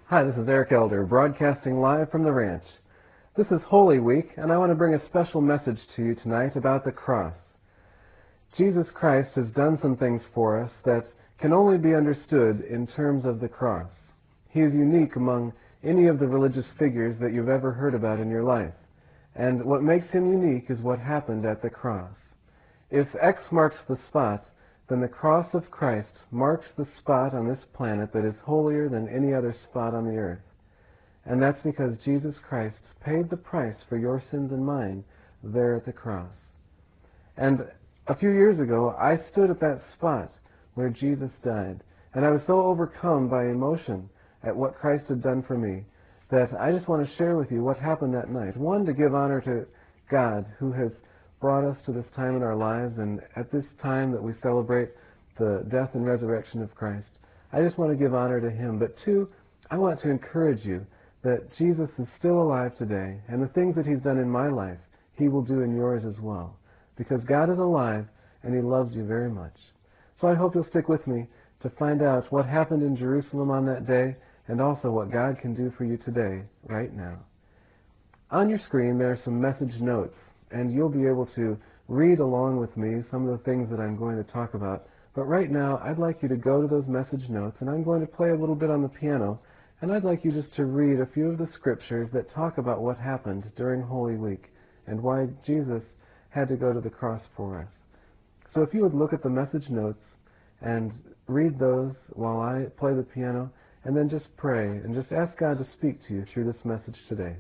Hi, this is Eric Elder, broadcasting live from the ranch. This is Holy Week, and I want to bring a special message to you tonight about the cross. Jesus Christ has done some things for us that can only be understood in terms of the cross. He is unique among any of the religious figures that you've ever heard about in your life. And what makes him unique is what happened at the cross. If X marks the spot, then the cross of Christ marks the spot on this planet that is holier than any other spot on the earth. And that's because Jesus Christ paid the price for your sins and mine there at the cross. And a few years ago, I stood at that spot where Jesus died, and I was so overcome by emotion at what Christ had done for me that I just want to share with you what happened that night. One, to give honor to God, who has brought us to this time in our lives, and at this time that we celebrate the death and resurrection of Christ, I just want to give honor to him. But two, I want to encourage you that Jesus is still alive today, and the things that he's done in my life, he will do in yours as well. Because God is alive, and he loves you very much. So I hope you'll stick with me to find out what happened in Jerusalem on that day, and also what God can do for you today, right now. On your screen, there are some message notes, and you'll be able to read along with me some of the things that I'm going to talk about. But right now, I'd like you to go to those message notes, and I'm going to play a little bit on the piano, and I'd like you just to read a few of the scriptures that talk about what happened during Holy Week, and why Jesus had to go to the cross for us. So if you would look at the message notes and read those while I play the piano, and then just pray, and just ask God to speak to you through this message today.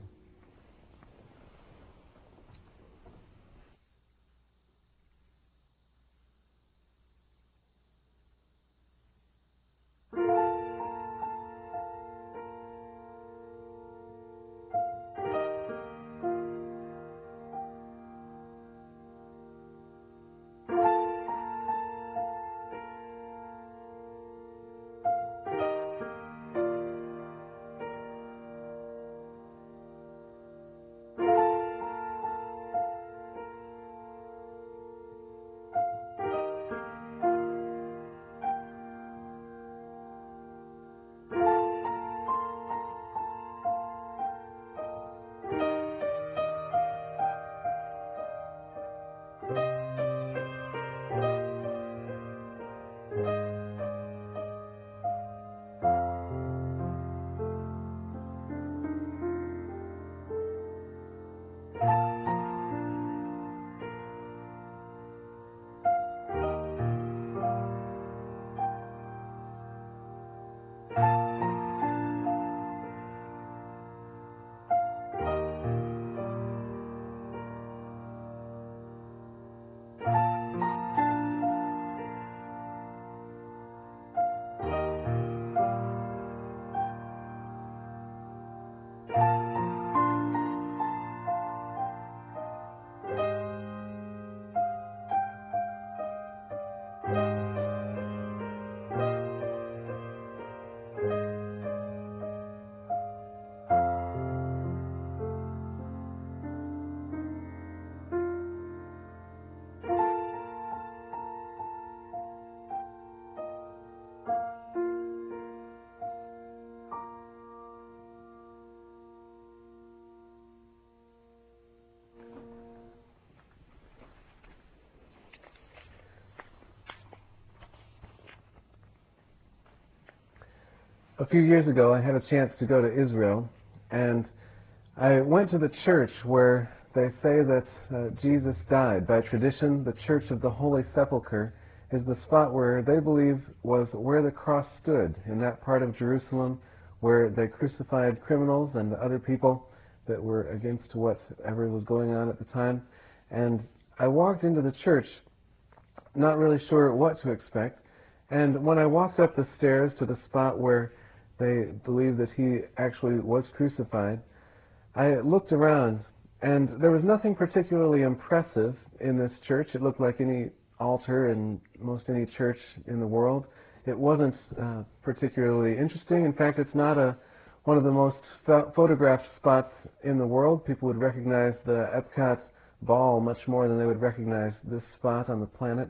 A few years ago, I had a chance to go to Israel, and I went to the church where they say that Jesus died. By tradition, the Church of the Holy Sepulchre is the spot where they believe was where the cross stood, in that part of Jerusalem where they crucified criminals and other people that were against whatever was going on at the time. And I walked into the church not really sure what to expect, and when I walked up the stairs to the spot where they believe that he actually was crucified, I looked around, and there was nothing particularly impressive in this church. It looked like any altar in most any church in the world. It wasn't particularly interesting. In fact, it's not one of the most photographed spots in the world. People would recognize the Epcot ball much more than they would recognize this spot on the planet.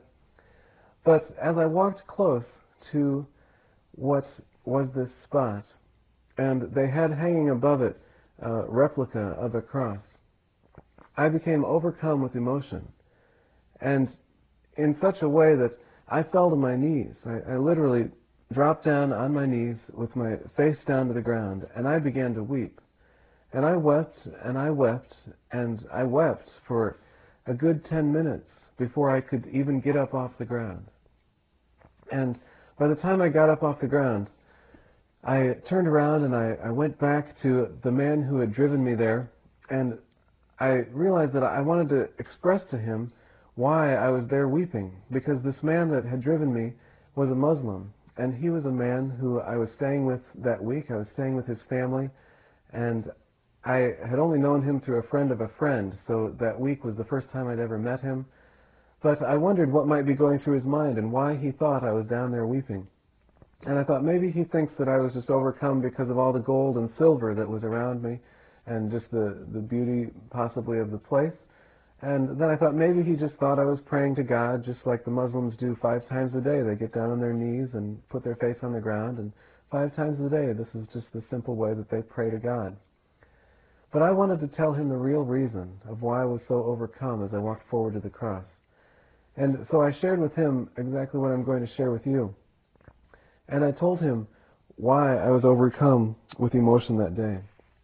But as I walked close to what was this spot, and they had hanging above it a replica of a cross. I became overcome with emotion, and in such a way that I fell to my knees. I literally dropped down on my knees with my face down to the ground, and I began to weep. And I wept, and I wept, and I wept for a good 10 minutes before I could even get up off the ground. And by the time I got up off the ground, I turned around and I went back to the man who had driven me there, and I realized that I wanted to express to him why I was there weeping, because this man that had driven me was a Muslim, and he was a man who I was staying with that week. I was staying with his family, and I had only known him through a friend of a friend, so that week was the first time I'd ever met him. But I wondered what might be going through his mind and why he thought I was down there weeping. And I thought maybe he thinks that I was just overcome because of all the gold and silver that was around me and just the beauty possibly of the place. And then I thought maybe he just thought I was praying to God just like the Muslims do 5 times a day. They get down on their knees and put their face on the ground, and 5 times a day this is just the simple way that they pray to God. But I wanted to tell him the real reason of why I was so overcome as I walked forward to the cross. And so I shared with him exactly what I'm going to share with you. And I told him why I was overcome with emotion that day.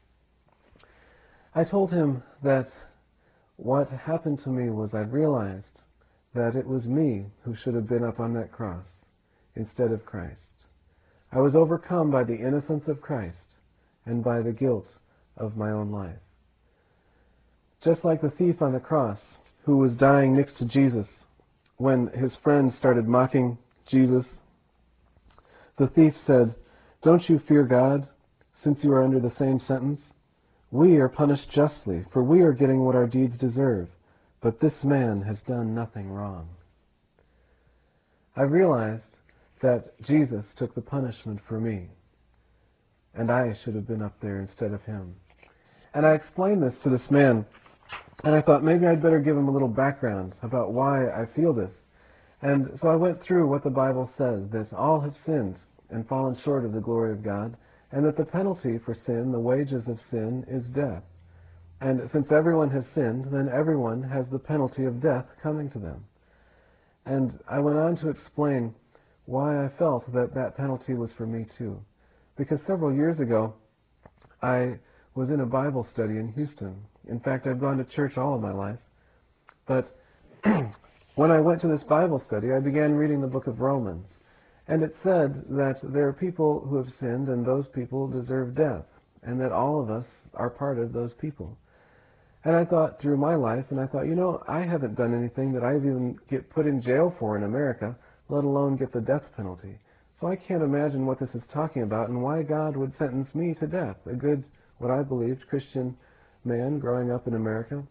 I told him that what happened to me was I realized that it was me who should have been up on that cross instead of Christ. I was overcome by the innocence of Christ and by the guilt of my own life. Just like the thief on the cross who was dying next to Jesus when his friends started mocking Jesus, the thief said, "Don't you fear God, since you are under the same sentence? We are punished justly, for we are getting what our deeds deserve, but this man has done nothing wrong." I realized that Jesus took the punishment for me, and I should have been up there instead of him. And I explained this to this man, and I thought maybe I'd better give him a little background about why I feel this. And so I went through what the Bible says, that all have sinned and fallen short of the glory of God, and that the penalty for sin, the wages of sin, is death. And since everyone has sinned, then everyone has the penalty of death coming to them. And I went on to explain why I felt that that penalty was for me too. Because several years ago, I was in a Bible study in Houston. In fact, I've gone to church all of my life. But when I went to this Bible study, I began reading the book of Romans. And it said that there are people who have sinned, and those people deserve death, and that all of us are part of those people. And I thought through my life, and I thought, I haven't done anything that I even get put in jail for in America, let alone get the death penalty. So I can't imagine what this is talking about and why God would sentence me to death, a good, what I believed, Christian man growing up in America.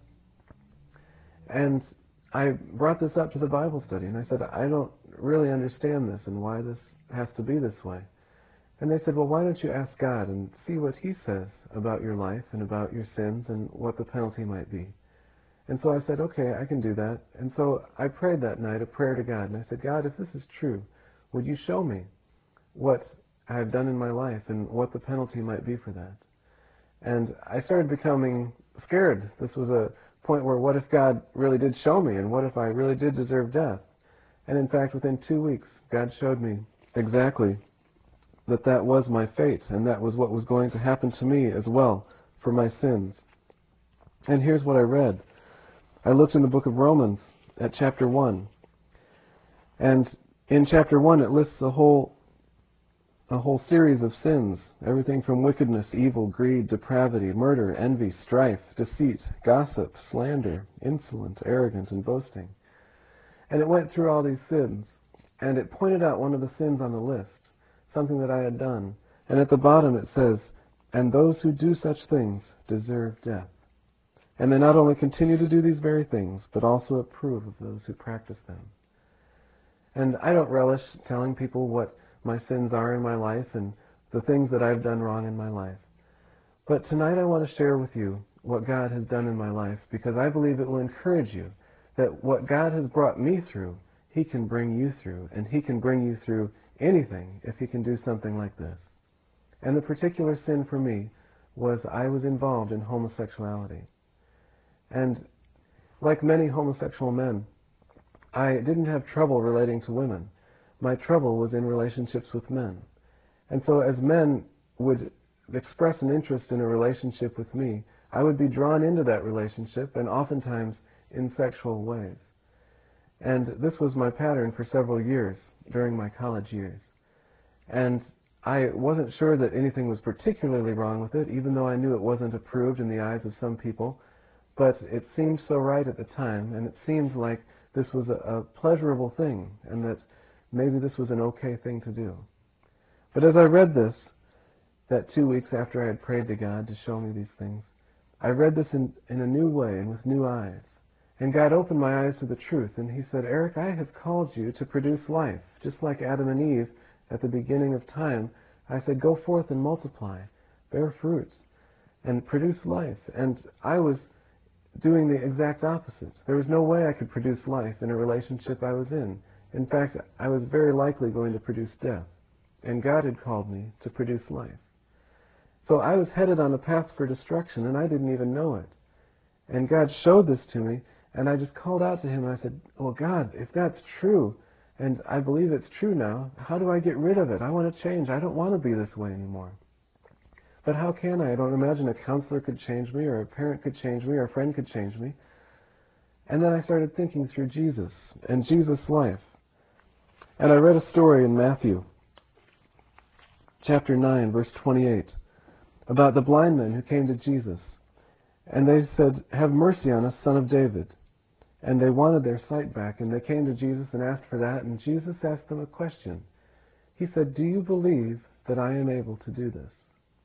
And I brought this up to the Bible study, and I said, I don't really understand this and why this has to be this way. And they said, well, why don't you ask God and see what he says about your life and about your sins and what the penalty might be. And so I said, okay, I can do that. And so I prayed that night a prayer to God, and I said, God, if this is true, would you show me what I have done in my life and what the penalty might be for that? And I started becoming scared. This was a point where what if God really did show me, and what if I really did deserve death? And in fact, within 2 weeks, God showed me exactly that that was my fate, and that was what was going to happen to me as well for my sins. And here's what I read. I looked in the book of Romans at chapter 1. And in chapter 1 it lists a whole series of sins, everything from wickedness, evil, greed, depravity, murder, envy, strife, deceit, gossip, slander, insolence, arrogance, and boasting. And it went through all these sins, and it pointed out one of the sins on the list, something that I had done. And at the bottom it says, and those who do such things deserve death. And they not only continue to do these very things, but also approve of those who practice them. And I don't relish telling people what my sins are in my life and the things that I've done wrong in my life. But tonight I want to share with you what God has done in my life, because I believe it will encourage you that what God has brought me through, he can bring you through, and he can bring you through anything if he can do something like this. And the particular sin for me was I was involved in homosexuality. And like many homosexual men, I didn't have trouble relating to women. My trouble was in relationships with men. And so as men would express an interest in a relationship with me, I would be drawn into that relationship, and oftentimes in sexual ways. And this was my pattern for several years during my college years. And I wasn't sure that anything was particularly wrong with it, even though I knew it wasn't approved in the eyes of some people. But it seemed so right at the time, and it seemed like this was a pleasurable thing, and that maybe this was an okay thing to do. But as I read this, that 2 weeks after I had prayed to God to show me these things, I read this in a new way and with new eyes. And God opened my eyes to the truth, and He said, Eric, I have called you to produce life. Just like Adam and Eve at the beginning of time, I said, go forth and multiply, bear fruit, and produce life. And I was doing the exact opposite. There was no way I could produce life in a relationship I was in. In fact, I was very likely going to produce death. And God had called me to produce life. So I was headed on a path for destruction, and I didn't even know it. And God showed this to me, and I just called out to Him, and I said, well, God, if that's true, and I believe it's true now, how do I get rid of it? I want to change. I don't want to be this way anymore. But how can I? I don't imagine a counselor could change me, or a parent could change me, or a friend could change me. And then I started thinking through Jesus and Jesus' life. And I read a story in Matthew chapter 9, verse 28, about the blind men who came to Jesus. And they said, have mercy on us, son of David. And they wanted their sight back, and they came to Jesus and asked for that, and Jesus asked them a question. He said, do you believe that I am able to do this?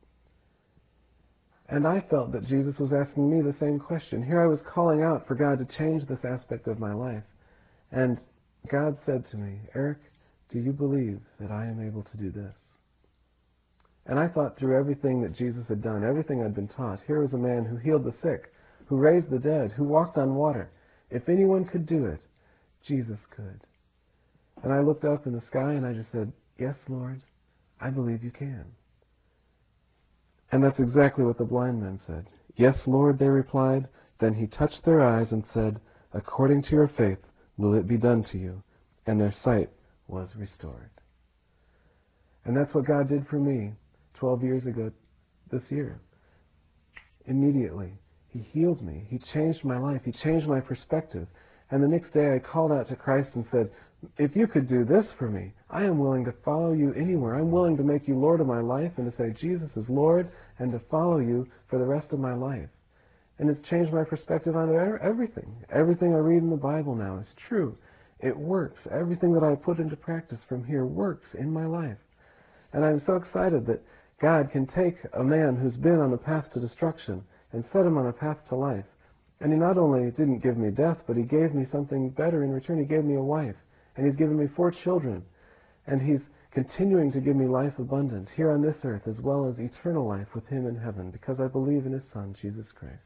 And I felt that Jesus was asking me the same question. Here I was calling out for God to change this aspect of my life. And God said to me, Eric, do you believe that I am able to do this? And I thought through everything that Jesus had done, everything I'd been taught. Here was a man who healed the sick, who raised the dead, who walked on water. If anyone could do it, Jesus could. And I looked up in the sky and I just said, yes, Lord, I believe you can. And that's exactly what the blind men said. Yes, Lord, they replied. Then He touched their eyes and said, according to your faith will it be done to you. And their sight was restored. And that's what God did for me 12 years ago this year. Immediately, He healed me. He changed my life. He changed my perspective. And the next day I called out to Christ and said, if you could do this for me, I am willing to follow you anywhere. I'm willing to make you Lord of my life and to say Jesus is Lord and to follow you for the rest of my life. And it's changed my perspective on everything. Everything I read in the Bible now is true. It works. Everything that I put into practice from here works in my life. And I'm so excited that God can take a man who's been on the path to destruction and set him on a path to life. And He not only didn't give me death, but He gave me something better in return. He gave me a wife. And He's given me 4 children. And He's continuing to give me life abundant here on this earth as well as eternal life with Him in heaven because I believe in His Son, Jesus Christ.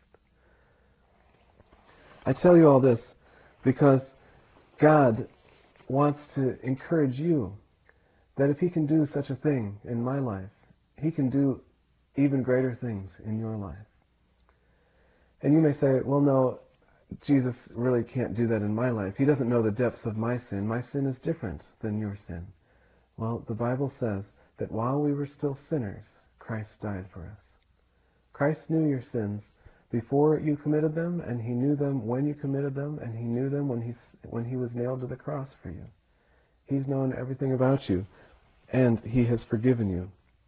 I tell you all this because God wants to encourage you that if He can do such a thing in my life, He can do even greater things in your life. And you may say, well, no, Jesus really can't do that in my life. He doesn't know the depths of my sin. My sin is different than your sin. Well, the Bible says that while we were still sinners, Christ died for us. Christ knew your sins before you committed them, and He knew them when you committed them, and He knew them when He was nailed to the cross for you. He's known everything about you, and He has forgiven you.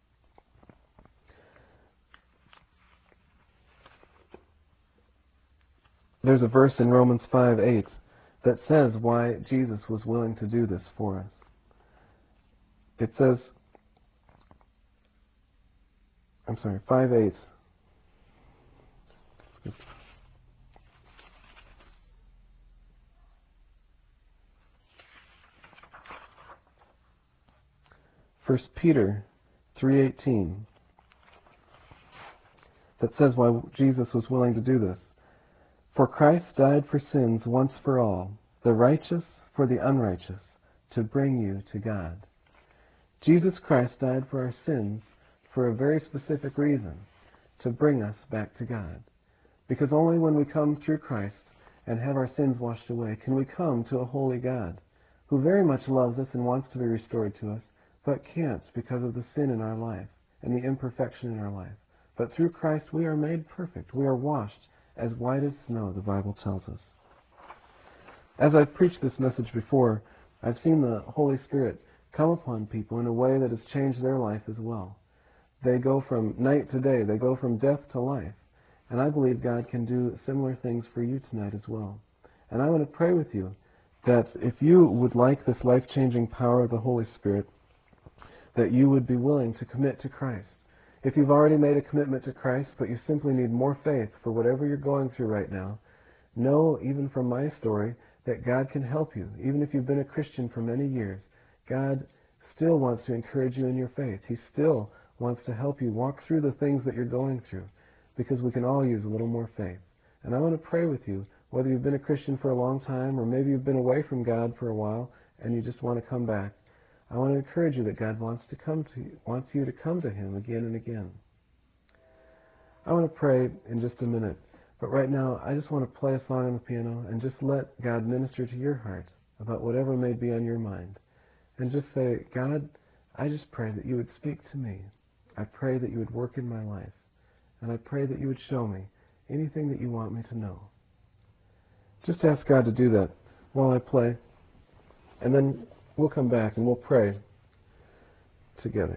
There's a verse in Romans 5:8 that says why Jesus was willing to do this for us. It says, 5:8. First Peter 3:18 that says why Jesus was willing to do this. For Christ died for sins once for all, the righteous for the unrighteous, to bring you to God. Jesus Christ died for our sins for a very specific reason, to bring us back to God. Because only when we come through Christ and have our sins washed away can we come to a holy God who very much loves us and wants to be restored to us, but can't because of the sin in our life and the imperfection in our life. But through Christ we are made perfect. We are washed as white as snow, the Bible tells us. As I've preached this message before, I've seen the Holy Spirit come upon people in a way that has changed their life as well. They go from night to day. They go from death to life. And I believe God can do similar things for you tonight as well. And I want to pray with you that if you would like this life-changing power of the Holy Spirit, that you would be willing to commit to Christ. If you've already made a commitment to Christ, but you simply need more faith for whatever you're going through right now, know, even from my story, that God can help you. Even if you've been a Christian for many years, God still wants to encourage you in your faith. He still wants to help you walk through the things that you're going through, because we can all use a little more faith. And I want to pray with you, whether you've been a Christian for a long time or maybe you've been away from God for a while and you just want to come back. I want to encourage you that God wants you to come to Him again and again. I want to pray in just a minute, but right now I just want to play a song on the piano and just let God minister to your heart about whatever may be on your mind. And just say, God, I just pray that you would speak to me. I pray that you would work in my life. And I pray that you would show me anything that you want me to know. Just ask God to do that while I play. And then we'll come back and we'll pray together.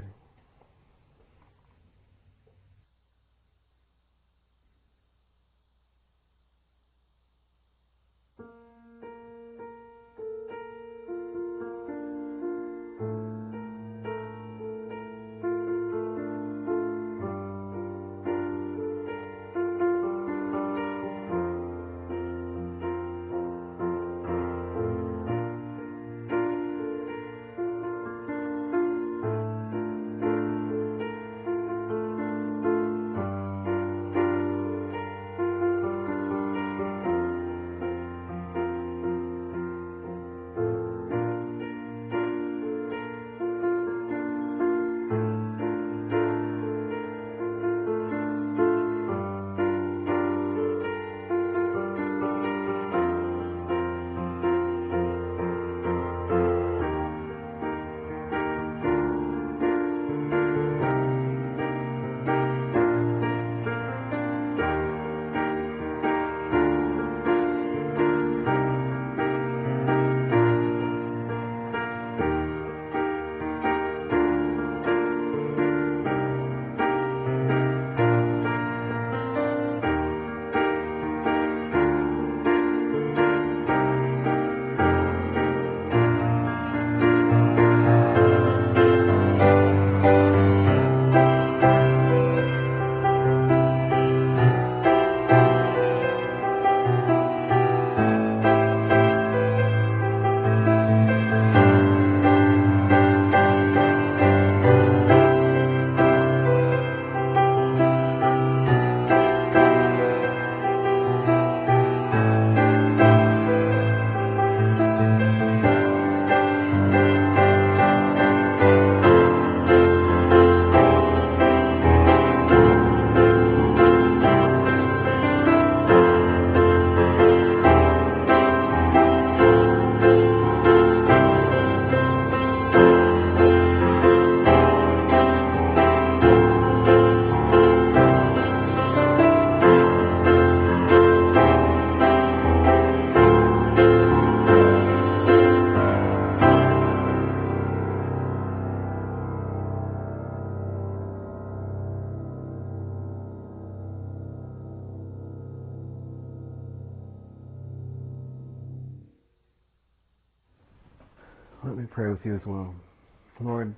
Let me pray with you as well. Lord,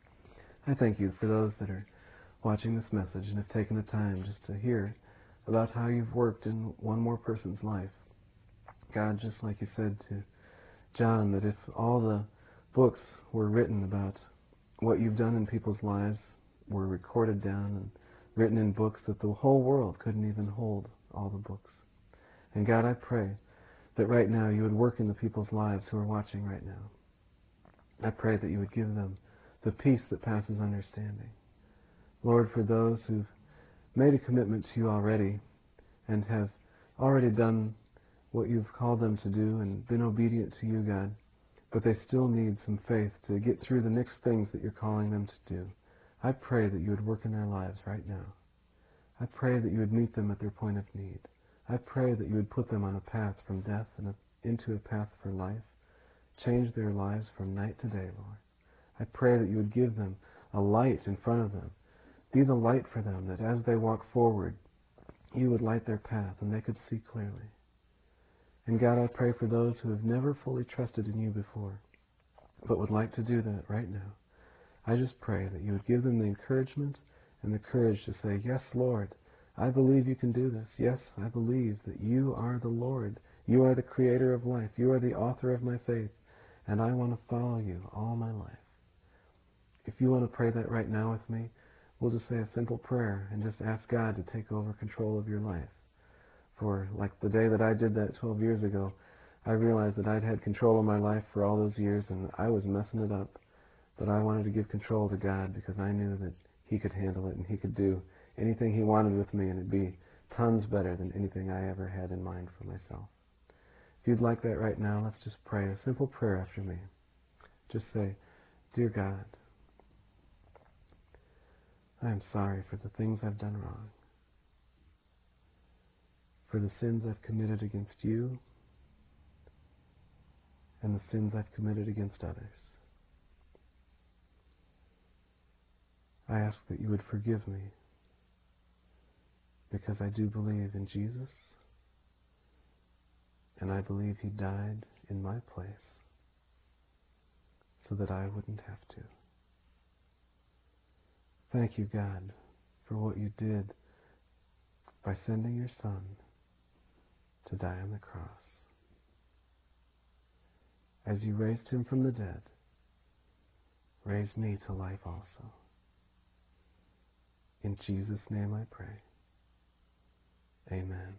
I thank you for those that are watching this message and have taken the time just to hear about how you've worked in one more person's life. God, just like you said to John, that if all the books were written about what you've done in people's lives, were recorded down and written in books, that the whole world couldn't even hold all the books. And God, I pray that right now you would work in the people's lives who are watching right now. I pray that you would give them the peace that passes understanding. Lord, for those who've made a commitment to you already and have already done what you've called them to do and been obedient to you, God, but they still need some faith to get through the next things that you're calling them to do. I pray that you would work in their lives right now. I pray that you would meet them at their point of need. I pray that you would put them on a path from death and into a path for life. Change their lives from night to day, Lord. I pray that you would give them a light in front of them. Be the light for them, that as they walk forward, you would light their path and they could see clearly. And God, I pray for those who have never fully trusted in you before, but would like to do that right now. I just pray that you would give them the encouragement and the courage to say, yes, Lord, I believe you can do this. Yes, I believe that you are the Lord. You are the creator of life. You are the author of my faith, and I want to follow you all my life. If you want to pray that right now with me, we'll just say a simple prayer and just ask God to take over control of your life. For like the day that I did that 12 years ago, I realized that I'd had control of my life for all those years and I was messing it up. But I wanted to give control to God because I knew that he could handle it and he could do anything he wanted with me, and it'd be tons better than anything I ever had in mind for myself. If you'd like that right now, let's just pray a simple prayer after me. Just say, Dear God, I am sorry for the things I've done wrong, for the sins I've committed against you and the sins I've committed against others. I ask that you would forgive me because I do believe in Jesus and I believe he died in my place so that I wouldn't have to. Thank you, God, for what you did by sending your Son to die on the cross. As you raised him from the dead, raise me to life also. In Jesus' name I pray. Amen.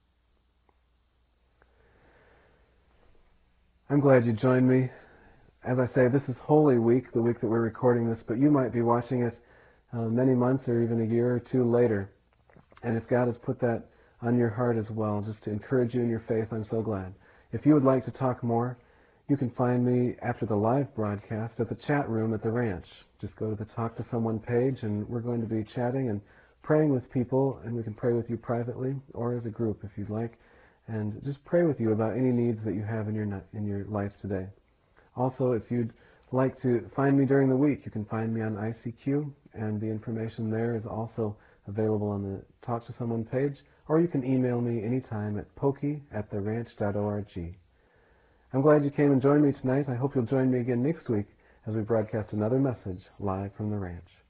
I'm glad you joined me. As I say, this is Holy Week, the week that we're recording this, but you might be watching it many months or even a year or two later. And if God has put that on your heart as well, just to encourage you in your faith, I'm so glad. If you would like to talk more, you can find me after the live broadcast at the chat room at the ranch. Just go to the Talk to Someone page, and we're going to be chatting and praying with people, and we can pray with you privately or as a group if you'd like, and just pray with you about any needs that you have in your life today. Also, if you'd like to find me during the week, you can find me on ICQ, and the information there is also available on the Talk to Someone page, or you can email me anytime at pokey@theranch.org. I'm glad you came and joined me tonight. I hope you'll join me again next week as we broadcast another message live from the ranch.